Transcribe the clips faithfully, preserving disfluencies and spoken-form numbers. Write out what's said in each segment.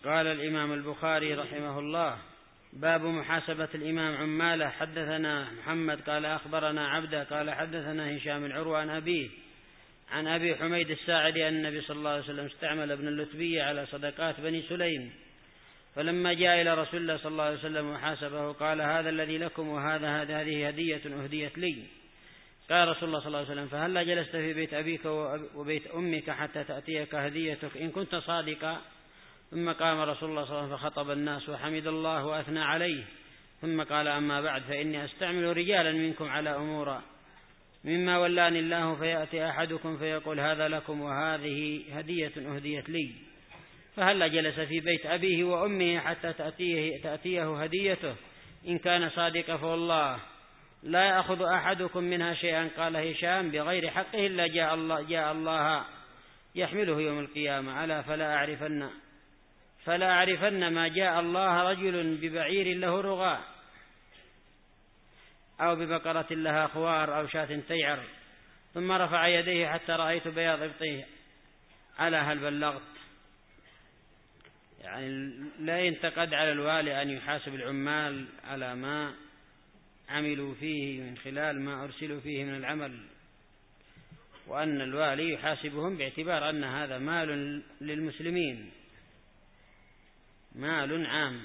قال الإمام البخاري رحمه الله: باب محاسبة الإمام عماله. حدثنا محمد قال أخبرنا عبده قال حدثنا هشام العروة عن أبيه عن أبي حميد الساعدي أن النبي صلى الله عليه وسلم استعمل ابن اللتبية على صدقات بني سليم، فلما جاء إلى رسول الله صلى الله عليه وسلم وحاسبه قال: هذا الذي لكم وهذا هذه هدية أهديت لي. قال رسول الله صلى الله عليه وسلم: فهلا جلست في بيت أبيك وبيت أمك حتى تأتيك هديتك إن كنت صادقا؟ ثم قام رسول الله صلى الله عليه وسلم فخطب الناس وحمد الله وأثنى عليه، ثم قال: أما بعد، فإني أستعمل رجالا منكم على أمور مما ولاني الله، فيأتي أحدكم فيقول: هذا لكم وهذه هدية أهديت لي، فهلا جلس في بيت أبيه وأمه حتى تأتيه, تأتيه هديته إن كان صادقا فوالله لا يأخذ أحدكم منها شيئا. قال هشام: بغير حقه إلا جاء الله, جاء الله يحمله يوم القيامة. ألا فلا أعرفن فلا أعرفن ما جاء الله رجل ببعير له رغاء أو ببقرة لها خوار أو شاة تيعر. ثم رفع يديه حتى رأيت بياض إبطيه. ألا هل بلغت؟ يعني لا ينتقد على الوالي أن يحاسب العمال على ما عملوا فيه من خلال ما أرسلوا فيه من العمل، وأن الوالي يحاسبهم باعتبار أن هذا مال للمسلمين، مال عام.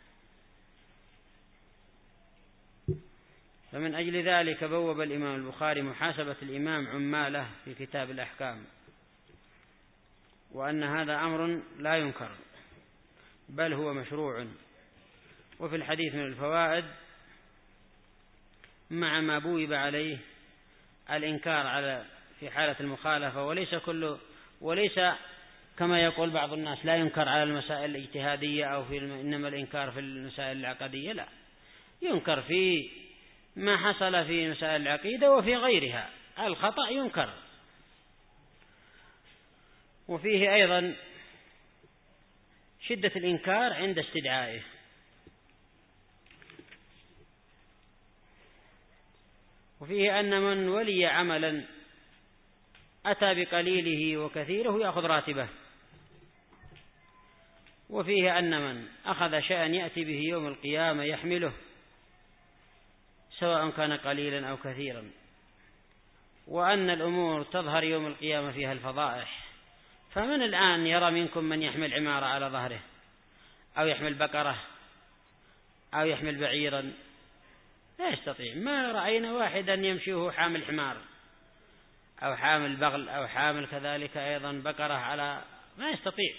فمن أجل ذلك بوب الإمام البخاري محاسبة الإمام عماله في كتاب الأحكام، وأن هذا أمر لا ينكر بل هو مشروع. وفي الحديث من الفوائد مع ما بوب عليه الإنكار على في حالة المخالفة، وليس كل وليس كما يقول بعض الناس لا ينكر على المسائل الاجتهادية أو في إنما الإنكار في المسائل العقدية، لا، ينكر في ما حصل في مسائل العقيدة وفي غيرها، الخطأ ينكر. وفيه أيضا شدة الإنكار عند استدعائه، وفيه أن من ولي عملا أتى بقليله وكثيره يأخذ راتبه، وفيه أن من أخذ شيئا يأتي به يوم القيامة يحمله سواء كان قليلا أو كثيرا، وأن الأمور تظهر يوم القيامة فيها الفضائح. فمن الآن يرى منكم من يحمل عمارة على ظهره أو يحمل بقرة أو يحمل بعيرا؟ لا يستطيع. ما رأينا واحدا يمشيه حامل حمار أو حامل بغل أو حامل كذلك أيضا بقرة على، ما يستطيع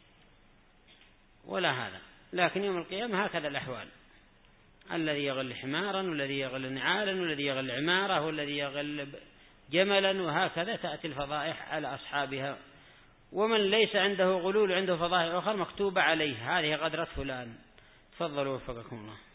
ولا هذا. لكن يوم القيامة هكذا الأحوال، الذي يغل حمارا والذي يغل نعالا والذي يغل عمارة والذي يغل جملا، وهكذا تأتي الفضائح على أصحابها. ومن ليس عنده غلول عنده فضائح أخرى مكتوبة عليه: هذه غدرة فلان. تفضلوا وفقكم الله.